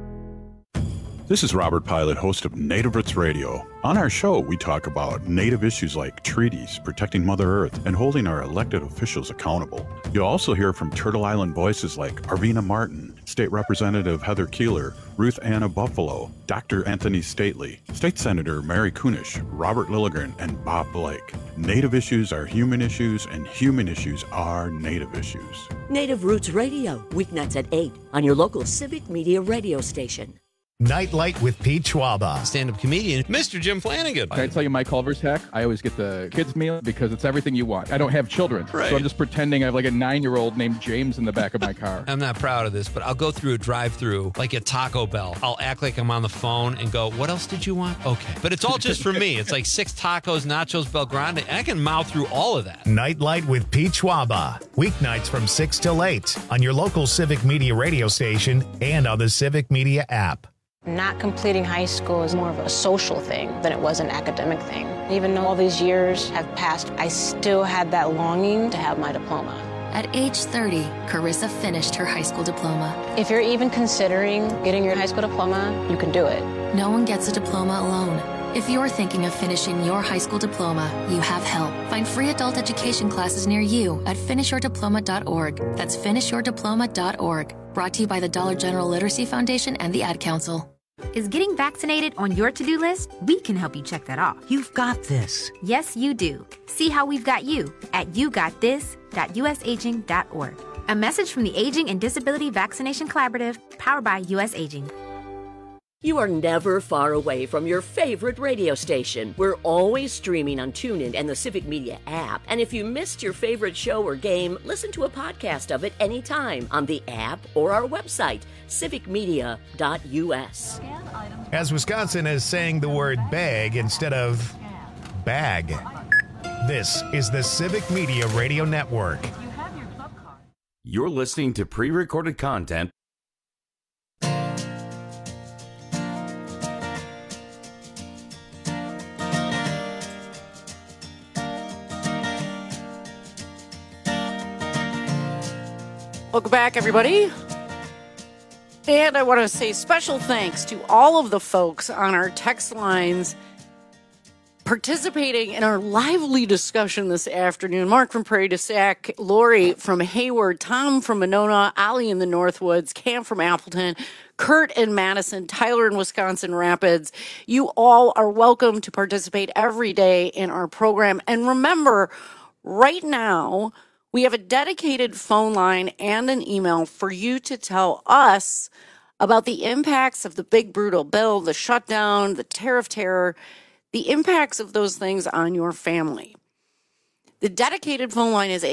This is Robert Pilot, host of Native Roots Radio. On our show, we talk about Native issues like treaties, protecting Mother Earth, and holding our elected officials accountable. You'll also hear from Turtle Island voices like Arvina Martin, State Representative Heather Keeler, Ruth Anna Buffalo, Dr. Anthony Stately, State Senator Mary Kunish, Robert Lilligren, and Bob Blake. Native issues are human issues, and human issues are Native issues. Native Roots Radio, weeknights at 8 on your local Civic Media radio station. Nightlight with Pete Schwaba. Stand-up comedian, Mr. Jim Flanagan. Can I tell you my Culver's hack? I always get the kids' meal because it's everything you want. I don't have children, right. So I'm just pretending I have like a 9-year-old named James in the back of my car. I'm not proud of this, but I'll go through a drive-through like at Taco Bell. I'll act like I'm on the phone and go, what else did you want? Okay. But it's all just for me. It's like 6 tacos, nachos, Bel Grande, and I can mouth through all of that. Nightlight with Pete Schwaba. Weeknights from 6 till 8 on your local Civic Media radio station and on the Civic Media app. Not completing high school is more of a social thing than it was an academic thing. Even though all these years have passed, I still had that longing to have my diploma. At age 30, Carissa finished her high school diploma. If you're even considering getting your high school diploma, you can do it. No one gets a diploma alone. If you're thinking of finishing your high school diploma, you have help. Find free adult education classes near you at finishyourdiploma.org. That's finishyourdiploma.org. Brought to you by the Dollar General Literacy Foundation and the Ad Council. Is getting vaccinated on your to-do list? We can help you check that off. You've got this. Yes, you do. See how we've got you at yougotthis.usaging.org. A message from the Aging and Disability Vaccination Collaborative, powered by US Aging. You are never far away from your favorite radio station. We're always streaming on TuneIn and the Civic Media app. And if you missed your favorite show or game, listen to a podcast of it anytime on the app or our website, civicmedia.us. As Wisconsin is saying the word bag instead of bag. This is the Civic Media Radio Network. You're listening to pre-recorded content. Welcome back, everybody. And I want to say special thanks to all of the folks on our text lines participating in our lively discussion this afternoon. Mark from Prairie du Sac, Lori from Hayward, Tom from Monona, Allie in the Northwoods, Cam from Appleton, Kurt in Madison, Tyler in Wisconsin Rapids. You all are welcome to participate every day in our program. And remember, right now, we have a dedicated phone line and an email for you to tell us about the impacts of the big brutal bill, the shutdown, the tariff terror, the impacts of those things on your family. The dedicated phone line is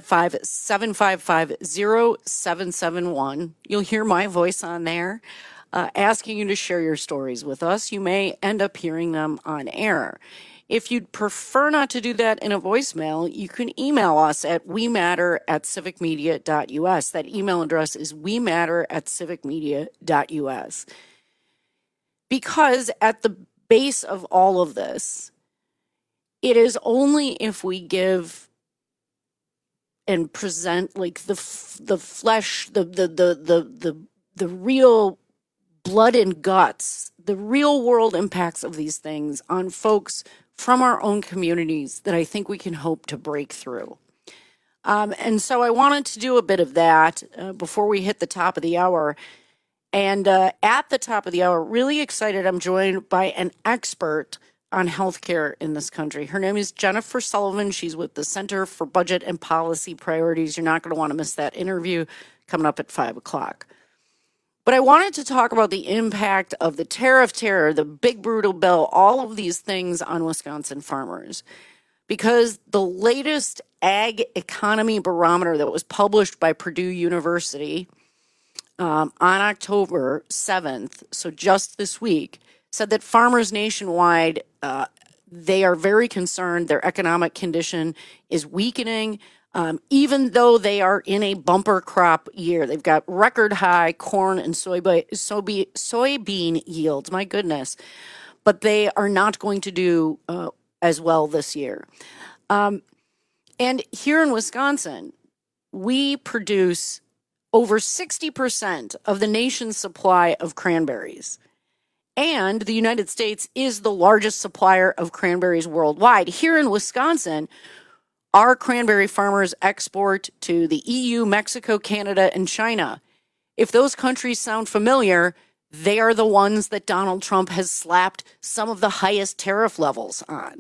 855-755-0771. You'll hear my voice on there asking you to share your stories with us. You may end up hearing them on air. If you'd prefer not to do that in a voicemail, you can email us at wematter@civicmedia.us. That email address is wematter@civicmedia.us. Because at the base of all of this, it is only if we give and present like the flesh, the real blood and guts, the real world impacts of these things on folks from our own communities that I think we can hope to break through. And so I wanted to do a bit of that before we hit the top of the hour. And at the top of the hour, really excited, I'm joined by an expert on healthcare in this country. Her name is Jennifer Sullivan. She's with the Center for Budget and Policy Priorities. You're not going to want to miss that interview coming up at 5 o'clock. But I wanted to talk about the impact of the tariff terror, the big brutal bill, all of these things on Wisconsin farmers. Because the latest ag economy barometer that was published by Purdue University on October 7th, so just this week, said that farmers nationwide, they are very concerned. Their economic condition is weakening, even though they are in a bumper crop year. They've got record high corn and soybean yields, my goodness, but they are not going to do as well this year. And here in Wisconsin, we produce over 60% of the nation's supply of cranberries. And the United States is the largest supplier of cranberries worldwide. Here in Wisconsin, our cranberry farmers export to the EU, Mexico, Canada, and China. If those countries sound familiar, they are the ones that Donald Trump has slapped some of the highest tariff levels on.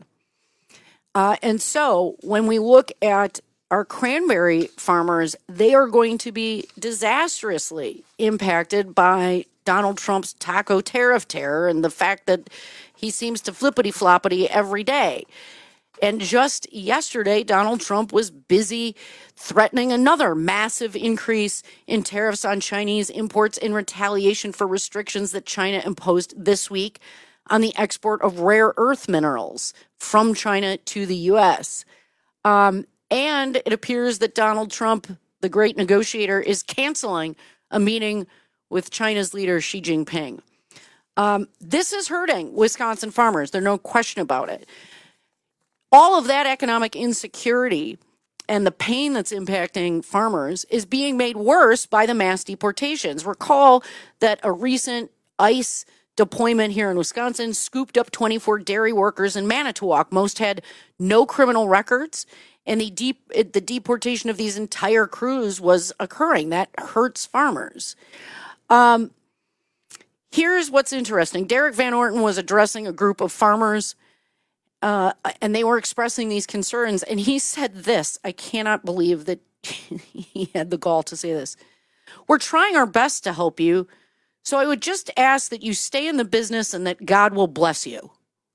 And so when we look at our cranberry farmers, they are going to be disastrously impacted by Donald Trump's taco tariff terror and the fact that he seems to flippity-floppity every day. And just yesterday, Donald Trump was busy threatening another massive increase in tariffs on Chinese imports in retaliation for restrictions that China imposed this week on the export of rare earth minerals from China to the U.S. And it appears that Donald Trump, the great negotiator, is canceling a meeting with China's leader, Xi Jinping. This is hurting Wisconsin farmers. There's no question about it. All of that economic insecurity and the pain that's impacting farmers is being made worse by the mass deportations. Recall that a recent ICE deployment here in Wisconsin scooped up 24 dairy workers in Manitowoc. Most had no criminal records, and the deportation of these entire crews was occurring. That hurts farmers. Here's what's interesting. Derek Van Orton was addressing a group of farmers, and they were expressing these concerns. And he said this. I cannot believe that he had the gall to say this. We're trying our best to help you, so I would just ask that you stay in the business and that God will bless you.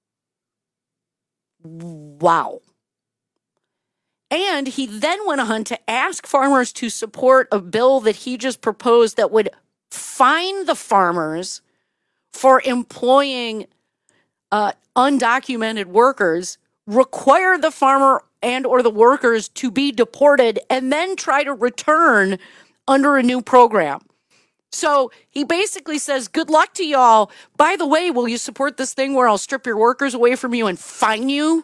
Wow. And he then went on to ask farmers to support a bill that he just proposed that would fine the farmers for employing undocumented workers, require the farmer and or the workers to be deported, and then try to return under a new program. So he basically says, good luck to y'all. By the way, will you support this thing where I'll strip your workers away from you and fine you?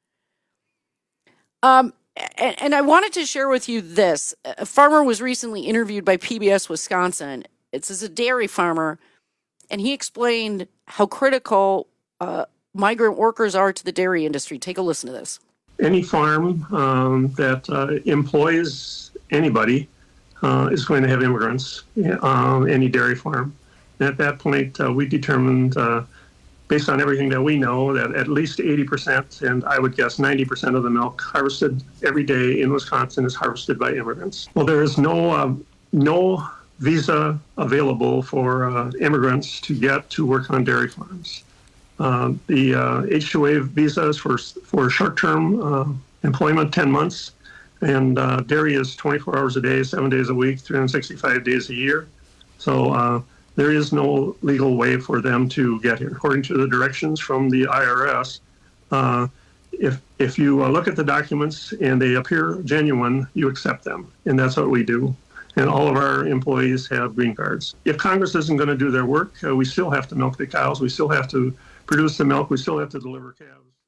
And I wanted to share with you this. A farmer was recently interviewed by PBS Wisconsin. It's as a dairy farmer, and he explained how critical migrant workers are to the dairy industry. Take a listen to this. Any farm that employs anybody is going to have immigrants, any dairy farm. And at that point, we determined, based on everything that we know, that at least 80%, and I would guess 90% of the milk harvested every day in Wisconsin is harvested by immigrants. Well, there is no visa available for immigrants to get to work on dairy farms. The H-2A visa is for short-term employment, 10 months, and dairy is 24 hours a day, 7 days a week, 365 days a year. So there is no legal way for them to get here. According to the directions from the IRS, if you look at the documents and they appear genuine, you accept them, and that's what we do. And all of our employees have green cards. If Congress isn't going to do their work, we still have to milk the cows. We still have to produce the milk. We still have to deliver calves.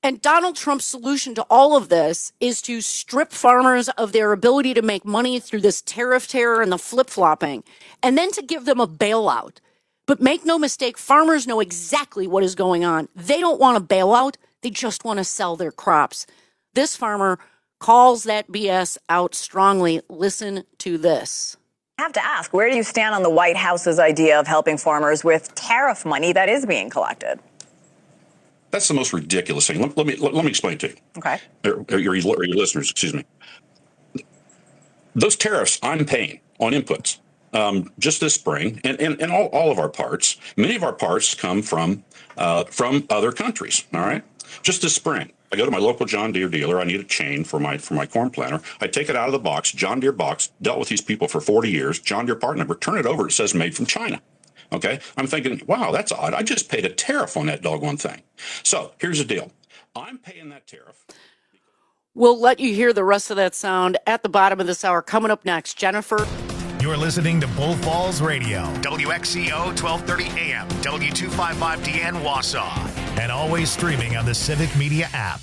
And Donald Trump's solution to all of this is to strip farmers of their ability to make money through this tariff terror and the flip-flopping, and then to give them a bailout. But make no mistake, farmers know exactly what is going on. They don't want a bailout. They just want to sell their crops. This farmer calls that BS out strongly. Listen to this. I have to ask, where do you stand on the White House's idea of helping farmers with tariff money that is being collected? That's the most ridiculous thing. Let me explain to you. Okay. Or your listeners, excuse me. Those tariffs I'm paying on inputs just this spring, and all of our parts, many of our parts come from other countries. All right. Just this spring, I go to my local John Deere dealer. I need a chain for my corn planter. I take it out of the box, John Deere box. Dealt with these people for 40 years. John Deere part number. Turn it over. It says made from China. Okay, I'm thinking, wow, that's odd. I just paid a tariff on that doggone thing. So here's the deal. I'm paying that tariff. We'll let you hear the rest of that sound at the bottom of this hour. Coming up next, Jennifer. You're listening to Bull Falls Radio, WXCO 1230 AM, W255DN Wausau, and always streaming on the Civic Media app.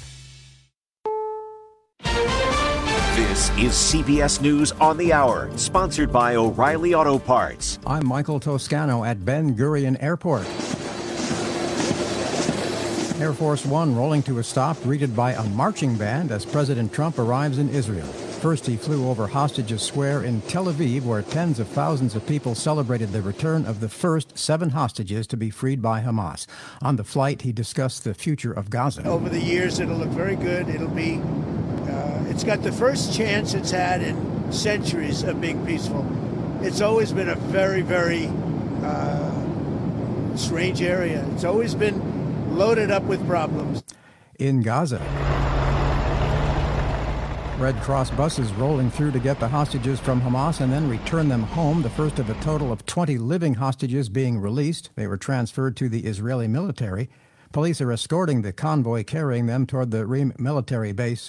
This is CBS News on the Hour, sponsored by O'Reilly Auto Parts. I'm Michael Toscano at Ben Gurion Airport. Air Force One rolling to a stop, greeted by a marching band as President Trump arrives in Israel. First, he flew over Hostages Square in Tel Aviv, where tens of thousands of people celebrated the return of the first 7 hostages to be freed by Hamas. On the flight, he discussed the future of Gaza. Over the years, it'll look very good. It'll be, it's got the first chance it's had in centuries of being peaceful. It's always been a very, very strange area. It's always been loaded up with problems. In Gaza, Red Cross buses rolling through to get the hostages from Hamas and then return them home, the first of a total of 20 living hostages being released. They were transferred to the Israeli military. Police are escorting the convoy carrying them toward the Reem military base